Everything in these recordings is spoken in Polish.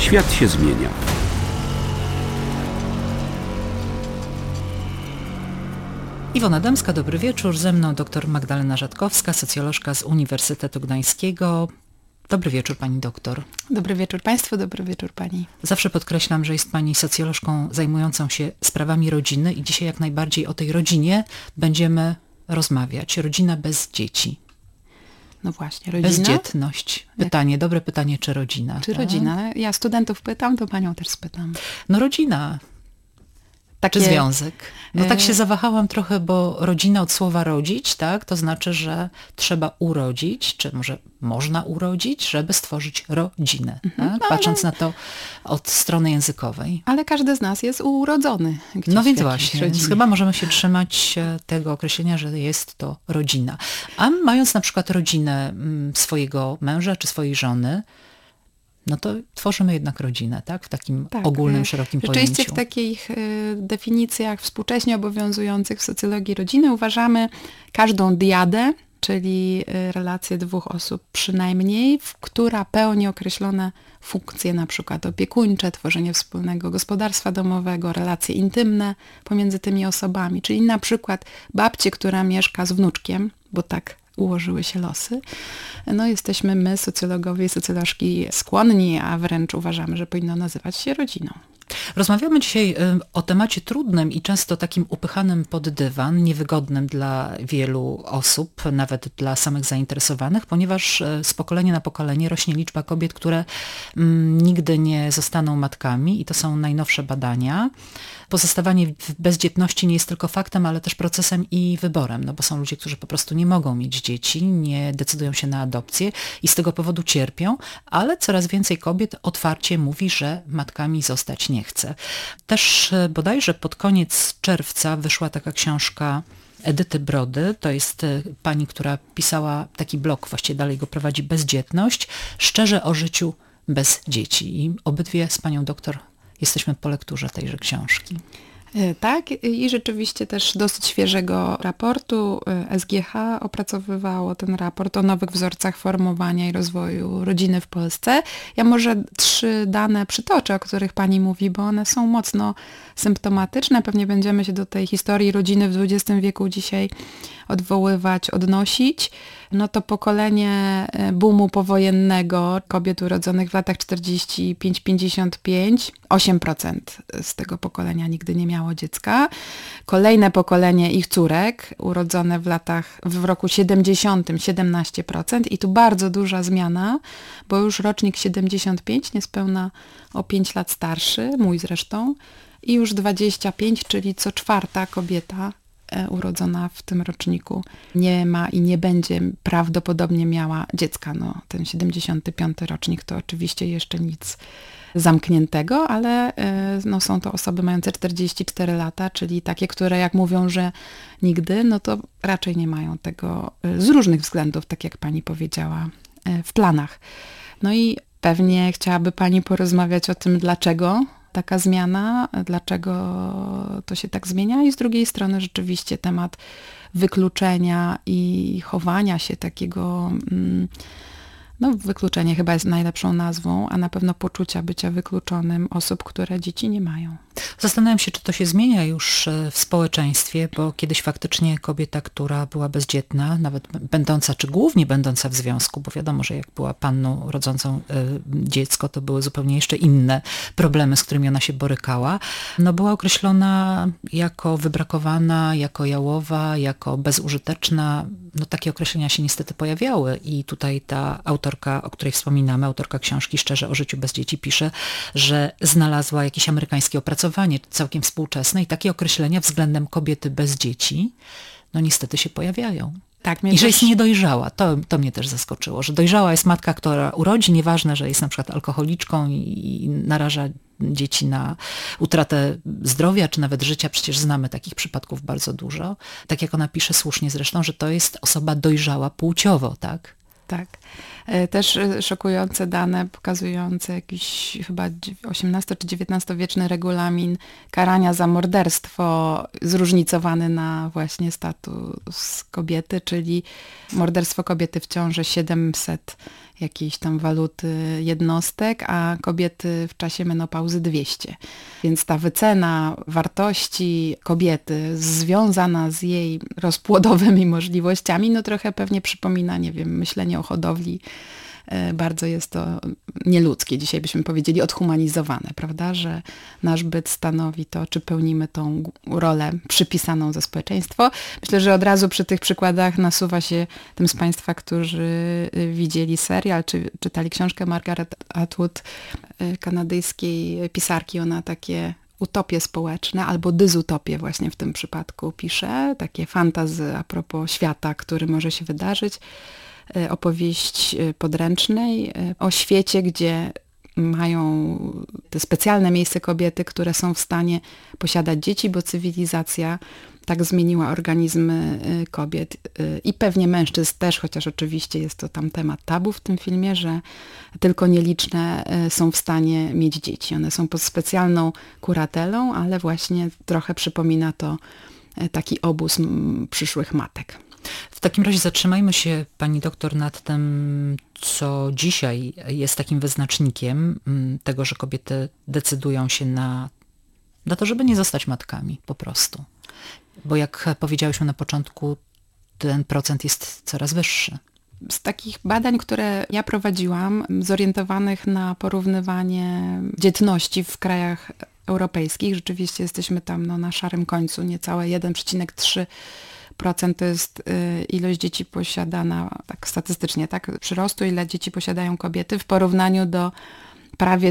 Świat się zmienia. Iwona Dębska, dobry wieczór. Ze mną dr Magdalena Rzadkowska, socjolożka z Uniwersytetu Gdańskiego. Dobry wieczór, pani doktor. Dobry wieczór państwu, dobry wieczór pani. Zawsze podkreślam, że jest pani socjolożką zajmującą się sprawami rodziny i dzisiaj jak najbardziej o tej rodzinie będziemy rozmawiać. Rodzina bez dzieci. No właśnie, rodzina. Bezdzietność. Pytanie, dobre pytanie, czy rodzina? Czy tak? rodzina? Ja studentów pytam, to panią też spytam. No rodzina. Takie... Czy związek? No tak się zawahałam trochę, bo rodzina od słowa rodzić, tak? To znaczy, że trzeba urodzić, czy może można urodzić, żeby stworzyć rodzinę, tak? Patrząc na to od strony językowej. Ale każdy z nas jest urodzony gdzieś. No więc właśnie, więc chyba możemy się trzymać tego określenia, że jest to rodzina. A mając na przykład rodzinę swojego męża czy swojej żony, no to tworzymy jednak rodzinę, tak? W takim ogólnym, szerokim pojęciu. Rzeczywiście w takich definicjach współcześnie obowiązujących w socjologii rodziny uważamy każdą diadę, czyli relację dwóch osób przynajmniej, która pełni określone funkcje, na przykład opiekuńcze, tworzenie wspólnego gospodarstwa domowego, relacje intymne pomiędzy tymi osobami, czyli na przykład babcię, która mieszka z wnuczkiem, bo tak ułożyły się losy. No jesteśmy my, socjologowie i socjolożki skłonni, a wręcz uważamy, że powinno nazywać się rodziną. Rozmawiamy dzisiaj o temacie trudnym i często takim upychanym pod dywan, niewygodnym dla wielu osób, nawet dla samych zainteresowanych, ponieważ z pokolenia na pokolenie rośnie liczba kobiet, które nigdy nie zostaną matkami i to są najnowsze badania. Pozostawanie w bezdzietności nie jest tylko faktem, ale też procesem i wyborem, no bo są ludzie, którzy po prostu nie mogą mieć dzieci, nie decydują się na adopcję i z tego powodu cierpią, ale coraz więcej kobiet otwarcie mówi, że matkami zostać nie chce. Też bodajże pod koniec czerwca wyszła taka książka Edyty Brody, to jest pani, która pisała taki blog, właściwie dalej go prowadzi, Bezdzietność, szczerze o życiu bez dzieci. I obydwie z panią doktor jesteśmy po lekturze tejże książki. Tak, i rzeczywiście też dosyć świeżego raportu. SGH opracowywało ten raport o nowych wzorcach formowania i rozwoju rodziny w Polsce. Ja może 3 dane przytoczę, o których pani mówi, bo one są mocno symptomatyczne. Pewnie będziemy się do tej historii rodziny w XX wieku dzisiaj odwoływać, odnosić. No to pokolenie boomu powojennego kobiet urodzonych w latach 45-55, 8% z tego pokolenia nigdy nie miało dziecka. Kolejne pokolenie ich córek urodzone w roku 70, 17% i tu bardzo duża zmiana, bo już rocznik 75, niespełna o 5 lat starszy, mój zresztą, i już 25, czyli co 4. kobieta urodzona w tym roczniku nie ma i nie będzie prawdopodobnie miała dziecka. No, ten 75. rocznik to oczywiście jeszcze nic zamkniętego, ale no, są to osoby mające 44 lata, czyli takie, które jak mówią, że nigdy, no to raczej nie mają tego z różnych względów, tak jak pani powiedziała, w planach. No i pewnie chciałaby pani porozmawiać o tym, dlaczego taka zmiana, dlaczego to się tak zmienia i z drugiej strony rzeczywiście temat wykluczenia i chowania się takiego, no wykluczenie chyba jest najlepszą nazwą, a na pewno poczucia bycia wykluczonym osób, które dzieci nie mają. Zastanawiam się, czy to się zmienia już w społeczeństwie, bo kiedyś faktycznie kobieta, która była bezdzietna, nawet będąca, czy głównie będąca w związku, bo wiadomo, że jak była panną rodzącą dziecko, to były zupełnie jeszcze inne problemy, z którymi ona się borykała, no była określona jako wybrakowana, jako jałowa, jako bezużyteczna. No takie określenia się niestety pojawiały i tutaj ta autorka, o której wspominamy, autorka książki Szczerze o życiu bez dzieci pisze, że znalazła jakieś amerykańskie opracowanie całkiem współczesne i takie określenia względem kobiety bez dzieci, no niestety się pojawiają. Tak, I że jest niedojrzała. To mnie też zaskoczyło, że dojrzała jest matka, która urodzi, nieważne, że jest na przykład alkoholiczką i naraża dzieci na utratę zdrowia, czy nawet życia. Przecież znamy takich przypadków bardzo dużo. Tak jak ona pisze słusznie zresztą, że to jest osoba dojrzała płciowo, tak? Tak. Też szokujące dane pokazujące jakiś chyba XVIII czy XIX-wieczny regulamin karania za morderstwo zróżnicowany na właśnie status kobiety, czyli morderstwo kobiety w ciąży 700 jakiejś tam waluty jednostek, a kobiety w czasie menopauzy 200. Więc ta wycena wartości kobiety związana z jej rozpłodowymi możliwościami, no trochę pewnie przypomina, nie wiem, myślenie o hodowli. Bardzo jest to nieludzkie, dzisiaj byśmy powiedzieli odhumanizowane, prawda, że nasz byt stanowi to, czy pełnimy tą rolę przypisaną za społeczeństwo. Myślę, że od razu przy tych przykładach nasuwa się tym z Państwa, którzy widzieli serial, czy czytali książkę Margaret Atwood, kanadyjskiej pisarki. Ona takie utopie społeczne albo dysutopie właśnie w tym przypadku pisze, takie fantazy a propos świata, który może się wydarzyć. Opowieść podręcznej o świecie, gdzie mają te specjalne miejsce kobiety, które są w stanie posiadać dzieci, bo cywilizacja tak zmieniła organizmy kobiet i pewnie mężczyzn też, chociaż oczywiście jest to tam temat tabu w tym filmie, że tylko nieliczne są w stanie mieć dzieci. One są pod specjalną kuratelą, ale właśnie trochę przypomina to taki obóz przyszłych matek. W takim razie zatrzymajmy się, pani doktor, nad tym, co dzisiaj jest takim wyznacznikiem tego, że kobiety decydują się na to, żeby nie zostać matkami po prostu. Bo jak powiedziałyśmy na początku, ten procent jest coraz wyższy. Z takich badań, które ja prowadziłam, zorientowanych na porównywanie dzietności w krajach europejskich, rzeczywiście jesteśmy tam na szarym końcu, niecałe 1,3% to jest ilość dzieci posiadana, tak statystycznie, tak, przyrostu, ile dzieci posiadają kobiety w porównaniu do prawie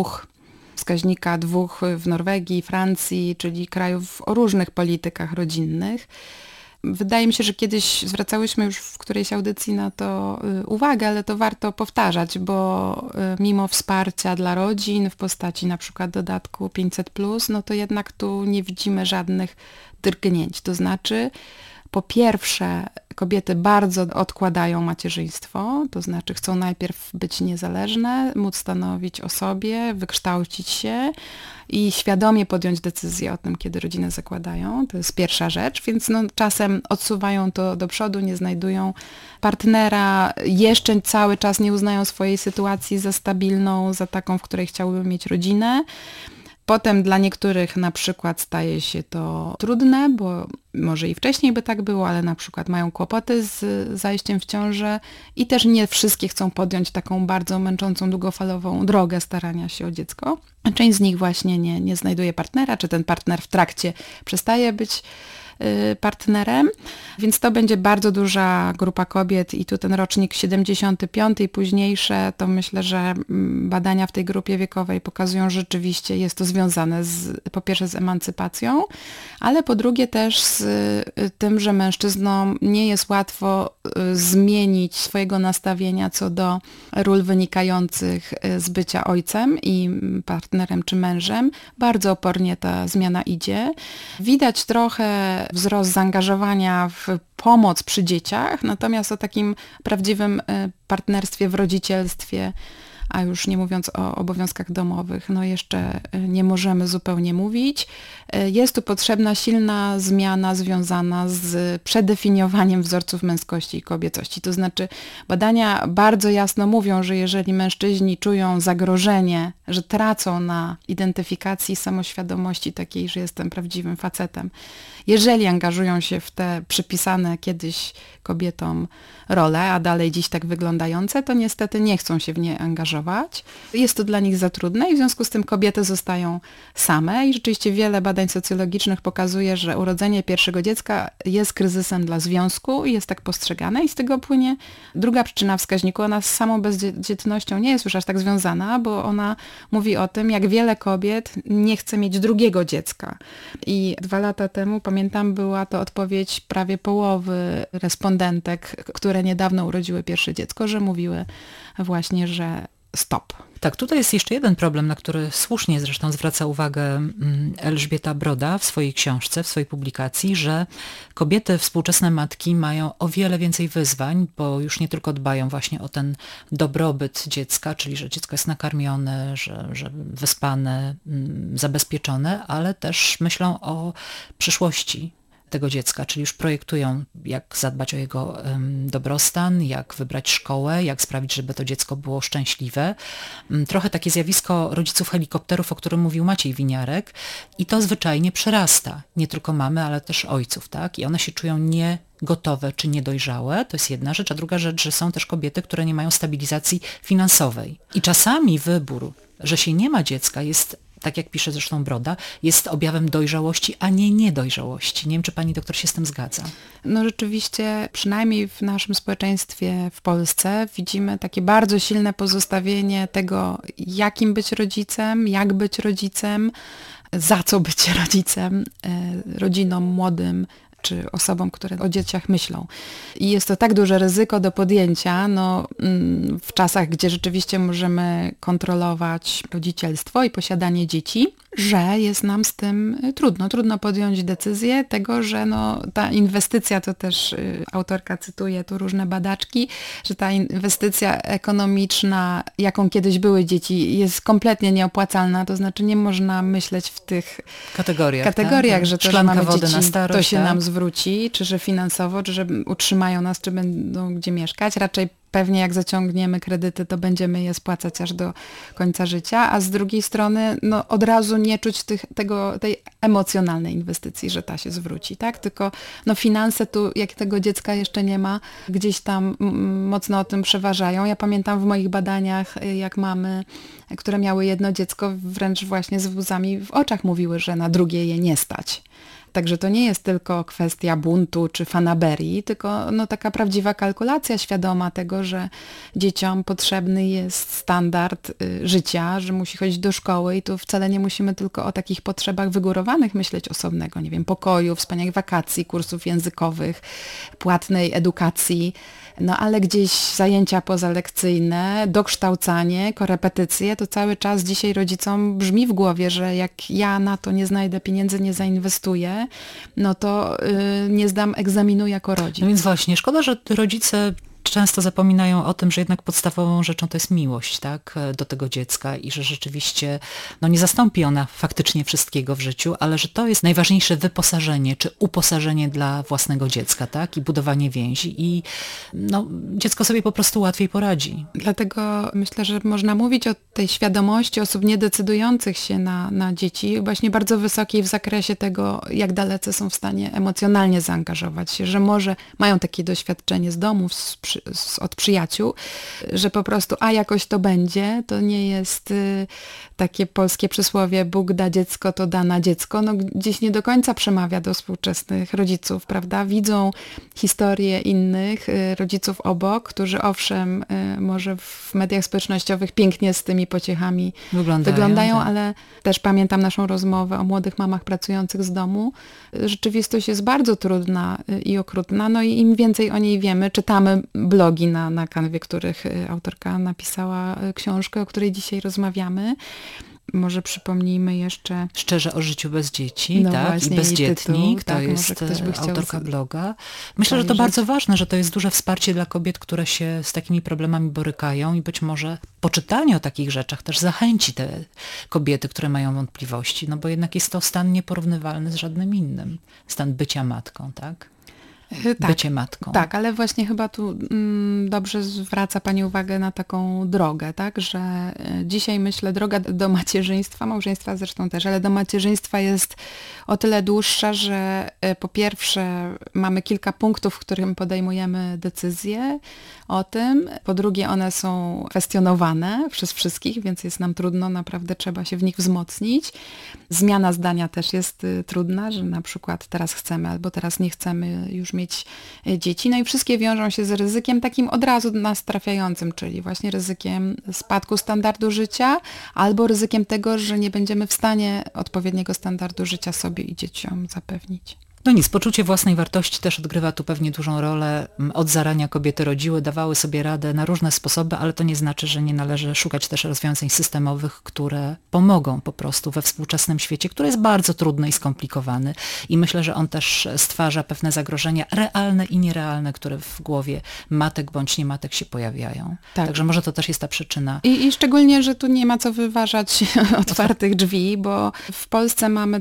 wskaźnika 2 w Norwegii, Francji, czyli krajów o różnych politykach rodzinnych. Wydaje mi się, że kiedyś zwracałyśmy już w którejś audycji na to uwagę, ale to warto powtarzać, bo mimo wsparcia dla rodzin w postaci na przykład dodatku 500+, no to jednak tu nie widzimy żadnych drgnięć. To znaczy, po pierwsze, kobiety bardzo odkładają macierzyństwo, to znaczy chcą najpierw być niezależne, móc stanowić o sobie, wykształcić się i świadomie podjąć decyzję o tym, kiedy rodzinę zakładają. To jest pierwsza rzecz, więc czasem odsuwają to do przodu, nie znajdują partnera, jeszcze cały czas nie uznają swojej sytuacji za stabilną, za taką, w której chciałyby mieć rodzinę. Potem dla niektórych na przykład staje się to trudne, bo może i wcześniej by tak było, ale na przykład mają kłopoty z zajściem w ciążę i też nie wszystkie chcą podjąć taką bardzo męczącą, długofalową drogę starania się o dziecko. Część z nich właśnie nie znajduje partnera, czy ten partner w trakcie przestaje być partnerem, więc to będzie bardzo duża grupa kobiet i tu ten rocznik 75 i późniejsze, to myślę, że badania w tej grupie wiekowej pokazują, że rzeczywiście jest to związane po pierwsze z emancypacją, ale po drugie też z tym, że mężczyznom nie jest łatwo zmienić swojego nastawienia co do ról wynikających z bycia ojcem i partnerem czy mężem. Bardzo opornie ta zmiana idzie. Widać trochę wzrost zaangażowania w pomoc przy dzieciach, natomiast o takim prawdziwym partnerstwie w rodzicielstwie, a już nie mówiąc o obowiązkach domowych, jeszcze nie możemy zupełnie mówić. Jest tu potrzebna silna zmiana związana z przedefiniowaniem wzorców męskości i kobiecości. To znaczy badania bardzo jasno mówią, że jeżeli mężczyźni czują zagrożenie, że tracą na identyfikacji samoświadomości takiej, że jestem prawdziwym facetem, jeżeli angażują się w te przypisane kiedyś kobietom role, a dalej dziś tak wyglądające, to niestety nie chcą się w nie angażować. Jest to dla nich za trudne i w związku z tym kobiety zostają same i rzeczywiście wiele badań socjologicznych pokazuje, że urodzenie pierwszego dziecka jest kryzysem dla związku i jest tak postrzegane i z tego płynie druga przyczyna wskaźniku. Ona z samą bezdzietnością nie jest już aż tak związana, bo ona mówi o tym, jak wiele kobiet nie chce mieć drugiego dziecka. I 2 lata temu, pamiętam, była to odpowiedź prawie połowy respondentek, które niedawno urodziły pierwsze dziecko, że mówiły właśnie, że stop. Tak, tutaj jest jeszcze jeden problem, na który słusznie zresztą zwraca uwagę Elżbieta Broda w swojej książce, w swojej publikacji, że kobiety, współczesne matki mają o wiele więcej wyzwań, bo już nie tylko dbają właśnie o ten dobrobyt dziecka, czyli że dziecko jest nakarmione, że wyspane, zabezpieczone, ale też myślą o przyszłości tego dziecka, czyli już projektują, jak zadbać o jego dobrostan, jak wybrać szkołę, jak sprawić, żeby to dziecko było szczęśliwe. Trochę takie zjawisko rodziców helikopterów, o którym mówił Maciej Winiarek, i to zwyczajnie przerasta nie tylko mamy, ale też ojców, tak? I one się czują niegotowe czy niedojrzałe, to jest jedna rzecz, a druga rzecz, że są też kobiety, które nie mają stabilizacji finansowej. I czasami wybór, że się nie ma dziecka, jest, tak jak pisze zresztą Broda, jest objawem dojrzałości, a nie niedojrzałości. Nie wiem, czy pani doktor się z tym zgadza. No rzeczywiście, przynajmniej w naszym społeczeństwie w Polsce widzimy takie bardzo silne pozostawienie tego, jakim być rodzicem, jak być rodzicem, za co być rodzicem, rodzinom młodym, czy osobom, które o dzieciach myślą. I jest to tak duże ryzyko do podjęcia, w czasach, gdzie rzeczywiście możemy kontrolować rodzicielstwo i posiadanie dzieci, że jest nam z tym trudno. Trudno podjąć decyzję tego, że ta inwestycja, to też autorka cytuje tu różne badaczki, że ta inwestycja ekonomiczna, jaką kiedyś były dzieci, jest kompletnie nieopłacalna, to znaczy nie można myśleć w tych kategoriach, tak? Że to, że mamy wody dzieci, na starość, to się tak? nam zwróci, czy że finansowo, czy że utrzymają nas, czy będą gdzie mieszkać. Raczej pewnie jak zaciągniemy kredyty, to będziemy je spłacać aż do końca życia, a z drugiej strony od razu nie czuć tej emocjonalnej inwestycji, że ta się zwróci, tak? Tylko finanse tu, jak tego dziecka jeszcze nie ma, gdzieś tam mocno o tym przeważają. Ja pamiętam w moich badaniach, jak mamy, które miały jedno dziecko, wręcz właśnie z łzami w oczach mówiły, że na drugie je nie stać. Także to nie jest tylko kwestia buntu czy fanaberii, tylko taka prawdziwa kalkulacja świadoma tego, że dzieciom potrzebny jest standard życia, że musi chodzić do szkoły i tu wcale nie musimy tylko o takich potrzebach wygórowanych myśleć osobnego, nie wiem, pokoju, wspaniałych wakacji, kursów językowych, płatnej edukacji, ale gdzieś zajęcia pozalekcyjne, dokształcanie, korepetycje, to cały czas dzisiaj rodzicom brzmi w głowie, że jak ja na to nie znajdę pieniędzy, nie zainwestuję, to nie zdam egzaminu jako rodzic. No więc właśnie, szkoda, że rodzice często zapominają o tym, że jednak podstawową rzeczą to jest miłość, tak, do tego dziecka i że rzeczywiście nie zastąpi ona faktycznie wszystkiego w życiu, ale że to jest najważniejsze wyposażenie czy uposażenie dla własnego dziecka, tak, i budowanie więzi i dziecko sobie po prostu łatwiej poradzi. Dlatego myślę, że można mówić o tej świadomości osób niedecydujących się na dzieci, właśnie bardzo wysokiej w zakresie tego, jak dalece są w stanie emocjonalnie zaangażować się, że może mają takie doświadczenie z domów, od przyjaciół, że po prostu jakoś to będzie, to nie jest takie polskie przysłowie Bóg da dziecko, to da na dziecko, gdzieś nie do końca przemawia do współczesnych rodziców, prawda? Widzą historie innych rodziców obok, którzy owszem, może w mediach społecznościowych pięknie z tymi pociechami wyglądają, tak. Ale też pamiętam naszą rozmowę o młodych mamach pracujących z domu. Rzeczywistość jest bardzo trudna i okrutna, i im więcej o niej wiemy, czytamy blogi na kanwie, których autorka napisała książkę, o której dzisiaj rozmawiamy. Może przypomnijmy jeszcze... Szczerze o życiu bez dzieci, tak? Właśnie, I Bezdzietnik, tytuł, to jest autorka bloga. Myślę, że to bardzo ważne, że to jest duże wsparcie dla kobiet, które się z takimi problemami borykają i być może poczytanie o takich rzeczach też zachęci te kobiety, które mają wątpliwości, bo jednak jest to stan nieporównywalny z żadnym innym. Stan bycia matką, tak? Bycie matką. Tak, ale właśnie chyba tu dobrze zwraca Pani uwagę na taką drogę, tak, że dzisiaj myślę, droga do macierzyństwa, małżeństwa zresztą też, ale do macierzyństwa jest o tyle dłuższa, że po pierwsze mamy kilka punktów, w którym podejmujemy decyzje o tym, po drugie one są kwestionowane przez wszystkich, więc jest nam trudno, naprawdę trzeba się w nich wzmocnić. Zmiana zdania też jest trudna, że na przykład teraz chcemy albo teraz nie chcemy już mieć dzieci. I wszystkie wiążą się z ryzykiem takim od razu nas trafiającym, czyli właśnie ryzykiem spadku standardu życia albo ryzykiem tego, że nie będziemy w stanie odpowiedniego standardu życia sobie i dzieciom zapewnić. No nic, poczucie własnej wartości też odgrywa tu pewnie dużą rolę. Od zarania kobiety rodziły, dawały sobie radę na różne sposoby, ale to nie znaczy, że nie należy szukać też rozwiązań systemowych, które pomogą po prostu we współczesnym świecie, który jest bardzo trudny i skomplikowany. I myślę, że on też stwarza pewne zagrożenia realne i nierealne, które w głowie matek bądź niematek się pojawiają. Tak. Także może to też jest ta przyczyna. I szczególnie, że tu nie ma co wyważać otwartych drzwi, bo w Polsce mamy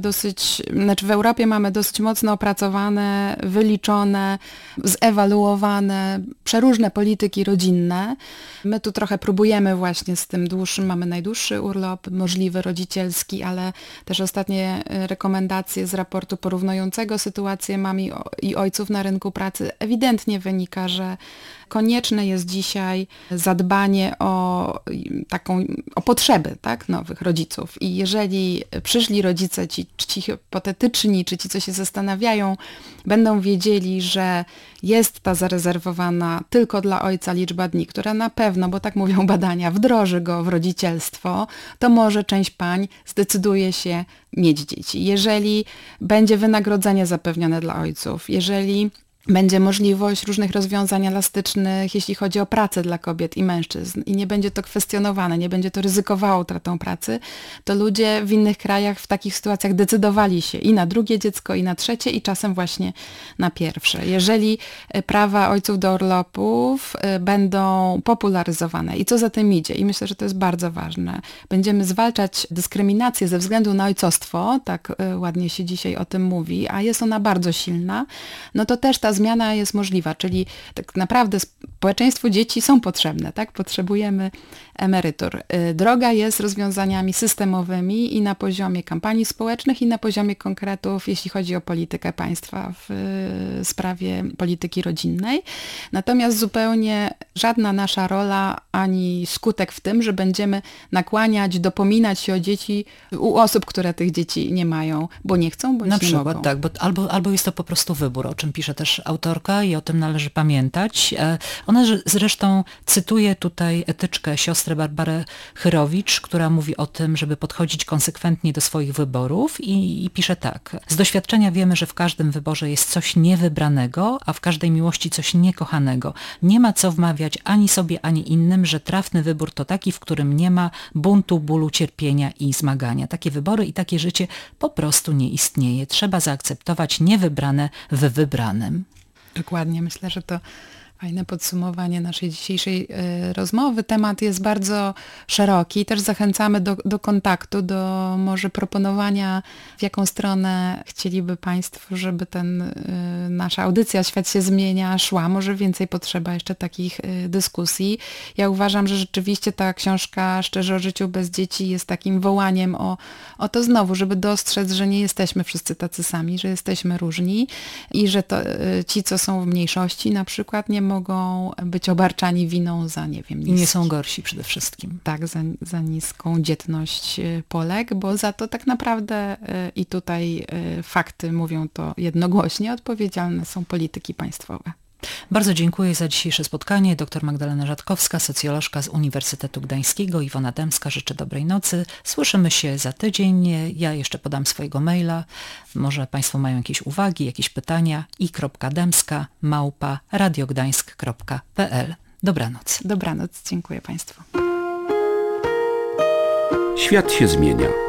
w Europie mamy dosyć mocno opracowane, wyliczone, zewaluowane przeróżne polityki rodzinne. My tu trochę próbujemy właśnie z tym dłuższym, mamy najdłuższy urlop możliwy rodzicielski, ale też ostatnie rekomendacje z raportu porównującego sytuację mam i ojców na rynku pracy ewidentnie wynika, że konieczne jest dzisiaj zadbanie o potrzeby, tak, nowych rodziców. I jeżeli przyszli rodzice, ci hipotetyczni, czy ci, co się zastanawiają, będą wiedzieli, że jest ta zarezerwowana tylko dla ojca liczba dni, która na pewno, bo tak mówią badania, wdroży go w rodzicielstwo, to może część pań zdecyduje się mieć dzieci. Jeżeli będzie wynagrodzenie zapewnione dla ojców, jeżeli będzie możliwość różnych rozwiązań elastycznych, jeśli chodzi o pracę dla kobiet i mężczyzn i nie będzie to kwestionowane, nie będzie to ryzykowało utratą pracy, to ludzie w innych krajach w takich sytuacjach decydowali się i na drugie dziecko, i na trzecie, i czasem właśnie na pierwsze. Jeżeli prawa ojców do urlopów będą popularyzowane i co za tym idzie, i myślę, że to jest bardzo ważne, będziemy zwalczać dyskryminację ze względu na ojcostwo, tak ładnie się dzisiaj o tym mówi, a jest ona bardzo silna, no to też ta zmiana jest możliwa, czyli tak naprawdę społeczeństwu dzieci są potrzebne, tak? Potrzebujemy emerytur. Droga jest rozwiązaniami systemowymi i na poziomie kampanii społecznych, i na poziomie konkretów, jeśli chodzi o politykę państwa w sprawie polityki rodzinnej. Natomiast zupełnie żadna nasza rola ani skutek w tym, że będziemy nakłaniać, dopominać się o dzieci u osób, które tych dzieci nie mają, bo nie chcą, bądź na nie przykład, mogą. tak, bo albo jest to po prostu wybór, o czym pisze też autorka i o tym należy pamiętać. Ona zresztą cytuje tutaj etyczkę siostry Barbary Chyrowicz, która mówi o tym, żeby podchodzić konsekwentnie do swoich wyborów i pisze tak. Z doświadczenia wiemy, że w każdym wyborze jest coś niewybranego, a w każdej miłości coś niekochanego. Nie ma co wmawiać ani sobie, ani innym, że trafny wybór to taki, w którym nie ma buntu, bólu, cierpienia i zmagania. Takie wybory i takie życie po prostu nie istnieje. Trzeba zaakceptować niewybrane w wybranym. Dokładnie, myślę, że to fajne podsumowanie naszej dzisiejszej rozmowy. Temat jest bardzo szeroki. Też zachęcamy do kontaktu, do może proponowania, w jaką stronę chcieliby Państwo, żeby nasza audycja Świat się zmienia szła. Może więcej potrzeba jeszcze takich dyskusji. Ja uważam, że rzeczywiście ta książka Szczerze o życiu bez dzieci jest takim wołaniem o to znowu, żeby dostrzec, że nie jesteśmy wszyscy tacy sami, że jesteśmy różni i że ci, co są w mniejszości na przykład, nie mogą być obarczani winą za, nie wiem... I nie są gorsi przede wszystkim. Tak, za niską dzietność Polek, bo za to tak naprawdę i tutaj fakty mówią to jednogłośnie, odpowiedzialne są polityki państwowe. Bardzo dziękuję za dzisiejsze spotkanie. Dr Magdalena Rzadkowska, socjolożka z Uniwersytetu Gdańskiego, Iwona Dębska. Życzę dobrej nocy. Słyszymy się za tydzień. Ja jeszcze podam swojego maila. Może Państwo mają jakieś uwagi, jakieś pytania. i.dębska@radiogdańsk.pl. Dobranoc. Dobranoc. Dziękuję Państwu. Świat się zmienia.